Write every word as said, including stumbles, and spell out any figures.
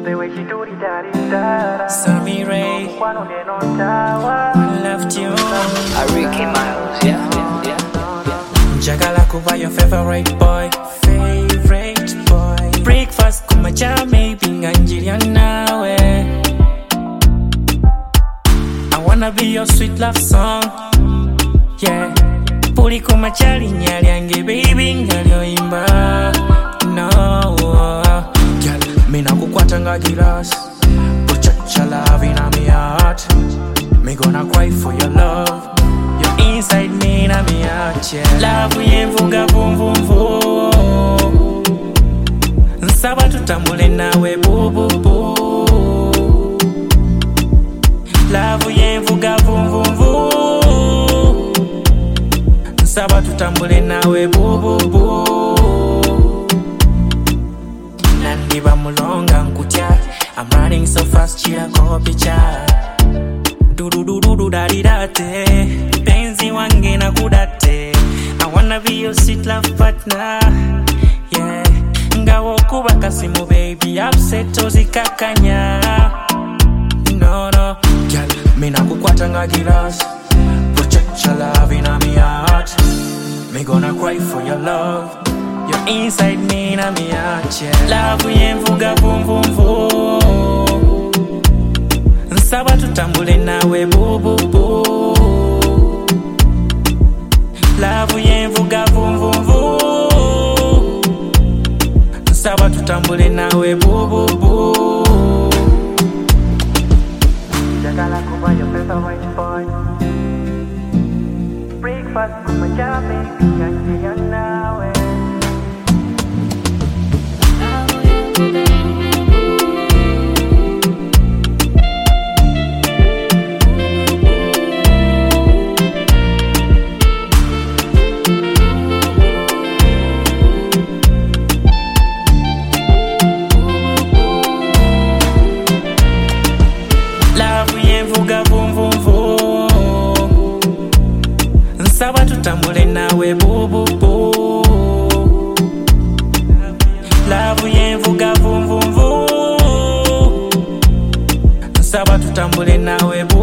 the way she do it, that is that. Sammy Ray, One on the non tower. I left you. Ricky Miles, yeah, yeah, yeah. Jagala kuba your favorite boy, favorite boy. Breakfast kuma chame pinganjiria nawe. I wanna be your sweet love song, yeah. Puli kuma chali nyali ange baby ngalyo imba. No, girl, me na kukwata nga gilas. Protect your love in my heart. Me gonna cry for your love. You're inside me na me heart, yeah. Love yenvuga vum vum vum. Nsaba tutambule nawe bu bu bu. Love yenvuga vum vum vum. Nsaba tutambule nawe bu bu bu. Nandiba mulonga nkutya. I'm running so fast chila ko picha. Du du du du du da di da te. Penzi wange na kudate. I wanna be your sweet love partner, yeah. Ngawo kuba kasimu baby upset ozikakanya. No no, girl, me na kukwata nga gilas. Protect your love in my heart. Me gonna cry for your love. You're inside me na me heart, yeah. Love yenvuga vum vum vum. Nsaba tutambule nawe bu bu bu. Love yenvuga vum vum vum. Nsaba tutambule nawe bu bu bu. Jagala kuba your favorite boy. Breakfast kuma chame pinganjiria nawe. Nsaba tutambule nawe bu bu bu. Love yenvuga vum vum vum. Nsaba tutambule nawe bu.